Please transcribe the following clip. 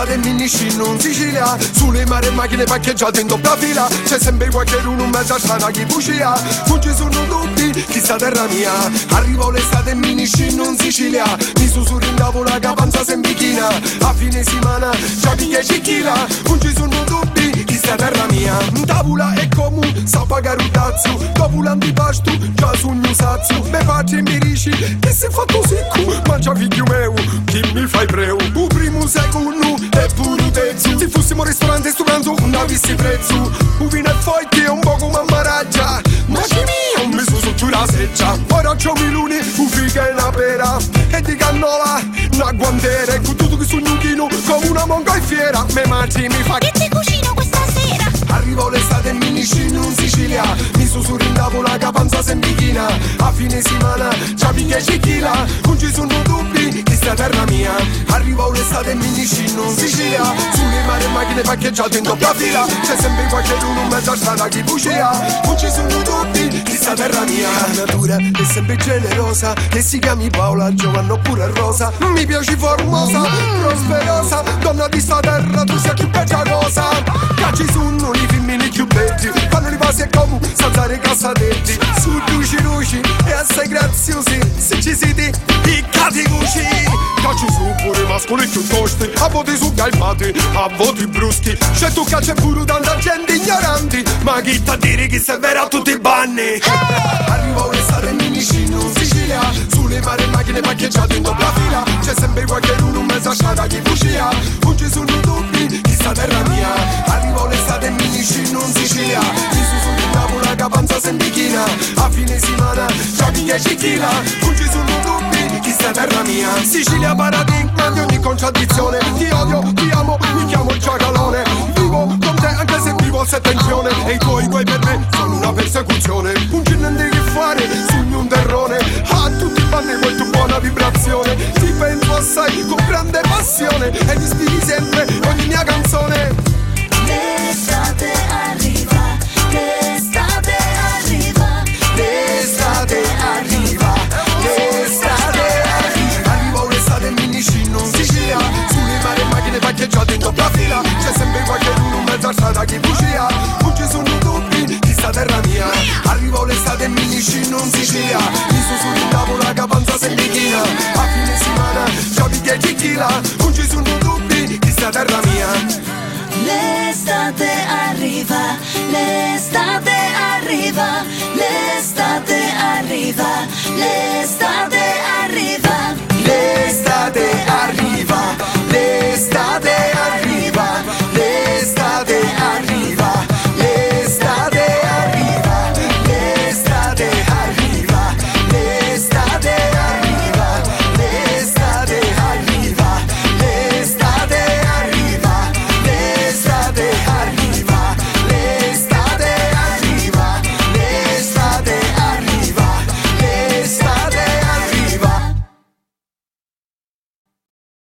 estate finiscino in Sicilia, sulle mare e macchine parcheggiate in doppia fila. C'è sempre qualcuno in mezzo a strada che bucia. Non ci sono dubbi, chissà terra mia. Arrivo l'estate e finiscino in Sicilia, mi sussurri in tavola che panza sempre china. A fine settimana già di 10 kg. Non ci sono dubbi, chissà terra mia. Tavola è comune, sa pagare un tazzo. Dopo l'antipasto, già sogno sazzo. Me faccio e mi dici, che sei fatto secco. Mangia figlio meu, chi mi fai preu. Un primo secondo e pure terzo. Se fossimo un ristorante sto pranzo non avessi prezzo. Un vino e forte e un po' come ambaraggia. Ma che mia, ho messo sotto la seccia. Ora c'ho miluni, un figa e una pera. E di cannola, una guantera. E con tutto che sogno chino, come una monca in fiera. Me mangi mi fa, che ti cucino questa sera? arrivo l'estate e finiscino in Sicilia, mi sussurri in tavola che panza sempre china. A fine settimana già di 10 kg. Non ci sono dubbi, questa terra mia. Arrivo l'estate e finiscino in Sicilia, sulle mare e macchine parcheggiate in doppia fila. C'è sempre qualcuno in mezzo a strada che bucia. Non ci sono dubbi, questa terra mia. La natura è sempre generosa, che si chiami Paola, Giovanna oppure Rosa. Mi piaci formosa, prosperosa, donna di sta terra, tu sei più bella cosa. Cacci sono i femmini più belli, fanno li passi e come saltare cassatetti. Su luci e assai graziosi, se ci siete piccati cuci. Cacci su pure mascoli più tosti, a voti su calmati, a voti bruschi. C'è tu caccia pure tanta gente ignoranti, ma chi t'ha dire che servirà a tutti i banni. Arrivo l'estate e finiscino in Sicilia, sulle mare e macchine parcheggiate in doppia fila. C'è sempre qualcuno in mezzo a strada che bucia. Non ci sono dubbi, questa terra mia. Arrivo l'estate e finiscino in Sicilia, mi sussurri in tavola che panza sempre china. A fine settimana già di 10 kg. Non ci sono dubbi, questa terra mia. Sicilia paradigma di ogni contraddizione. Ti odio, ti amo, mi chiamo il giacalone. Vivo con te anche se vivo a settenzione. E i tuoi guai per me sono una persecuzione. Un niente che fare, sogno un terrore. A tutti i panni vuoi tu buona vibrazione. Ti penso assai con grande passione e mi ispiri sempre ogni mia canzone. L'estate arriva, l'estate arriva, L'estate arriva, l'estate arriva. Arrivo l'estate e finiscino in Sicilia, sulle mare e macchine parcheggiate in doppia fila. C'è sempre qualcuno in mezzo a strada che bucia. Non ci sono dubbi, questa terra mia. Arrivo l'estate e finiscino in Sicilia, mi sussurri in tavola che panza sempre china. A fine settimana già di 10 kg. Non ci sono dubbi, questa terra mia. l'estate arriva, l'estate arriva, l'estate arriva, l'estate